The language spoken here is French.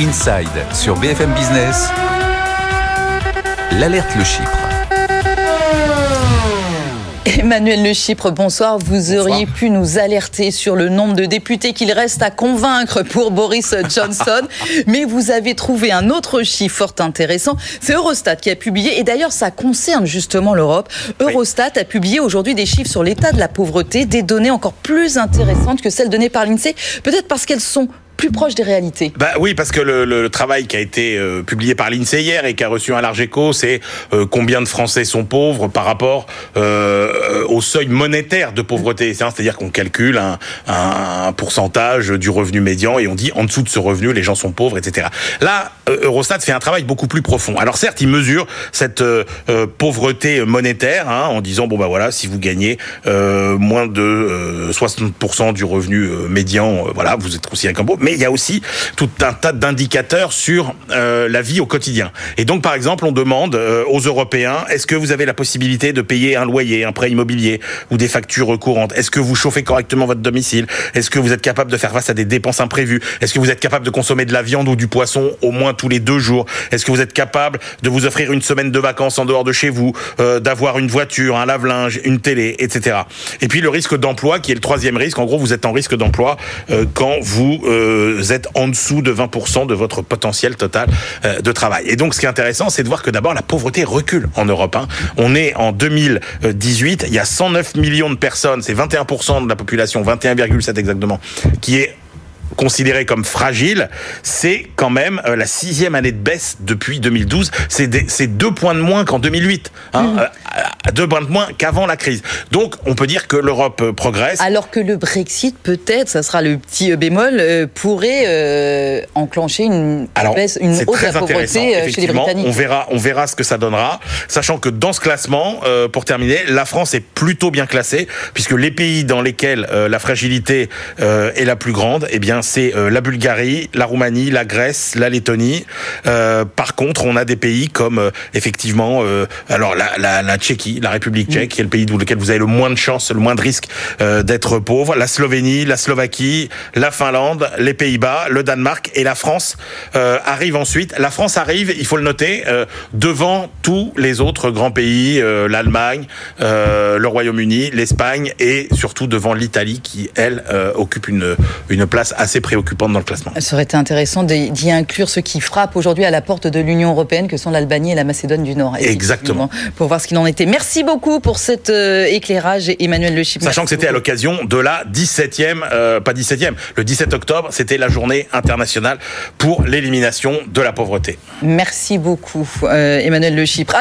Inside sur BFM Business, l'alerte Le Chypre. Emmanuel Le Chypre, bonsoir. Vous auriez pu nous alerter sur le nombre de députés qu'il reste à convaincre pour Boris Johnson, mais vous avez trouvé un autre chiffre fort intéressant. C'est Eurostat qui a publié, et d'ailleurs ça concerne justement l'Europe. Eurostat a publié aujourd'hui des chiffres sur l'état de la pauvreté, des données encore plus intéressantes que celles données par l'INSEE, peut-être parce qu'elles sont plus proche des réalités. Oui, parce que le travail qui a été publié par l'INSEE hier et qui a reçu un large écho, c'est combien de Français sont pauvres par rapport au seuil monétaire de pauvreté. C'est-à-dire qu'on calcule un pourcentage du revenu médian et on dit en dessous de ce revenu, les gens sont pauvres, etc. Là, Eurostat fait un travail beaucoup plus profond. Alors certes, il mesure cette pauvreté monétaire en disant si vous gagnez moins de 60% du revenu médian, vous êtes considéré comme pauvre. Mais il y a aussi tout un tas d'indicateurs sur la vie au quotidien. Et donc, par exemple, on demande aux Européens, est-ce que vous avez la possibilité de payer un loyer, un prêt immobilier ou des factures courantes? Est-ce que vous chauffez correctement votre domicile? Est-ce que vous êtes capable de faire face à des dépenses imprévues? Est-ce que vous êtes capable de consommer de la viande ou du poisson au moins tous les 2 jours? Est-ce que vous êtes capable de vous offrir une semaine de vacances en dehors de chez vous, d'avoir une voiture, un lave-linge, une télé, etc. Et puis le risque d'emploi, qui est le 3e risque. En gros, vous êtes en risque d'emploi quand vous êtes en dessous de 20% de votre potentiel total de travail. Et donc, ce qui est intéressant, c'est de voir que d'abord, la pauvreté recule en Europe. On est en 2018, il y a 109 millions de personnes, c'est 21% de la population, 21,7 exactement, qui est considéré comme fragile. C'est quand même la 6e année de baisse depuis 2012. C'est 2 points de moins qu'en 2008. 2 points de moins qu'avant la crise. Donc, on peut dire que l'Europe progresse. Alors que le Brexit, peut-être, ça sera le petit bémol, pourrait enclencher une hausse de la pauvreté chez les Britanniques. On verra ce que ça donnera. Sachant que dans ce classement, pour terminer, la France est plutôt bien classée, puisque les pays dans lesquels la fragilité est la plus grande, c'est la Bulgarie, la Roumanie, la Grèce, la Lettonie. Par contre, on a des pays comme effectivement, la Tchéquie, la République tchèque, qui est le pays dans lequel vous avez le moins de chances, le moins de risques d'être pauvre. La Slovénie, la Slovaquie, la Finlande, les Pays-Bas, le Danemark et la France arrive ensuite. La France arrive, il faut le noter, devant tous les autres grands pays, l'Allemagne, le Royaume-Uni, l'Espagne et surtout devant l'Italie qui, elle, occupe une place assez préoccupante dans le classement. Ça aurait été intéressant d'y inclure ceux qui frappent aujourd'hui à la porte de l'Union européenne, que sont l'Albanie et la Macédoine du Nord. Exactement. Pour voir ce qu'il en était. Merci beaucoup pour cet éclairage, Emmanuel Le Chypre. Sachant que c'était à l'occasion de la 17e, le 17 octobre, c'était la journée internationale pour l'élimination de la pauvreté. Merci beaucoup, Emmanuel Le Chypre.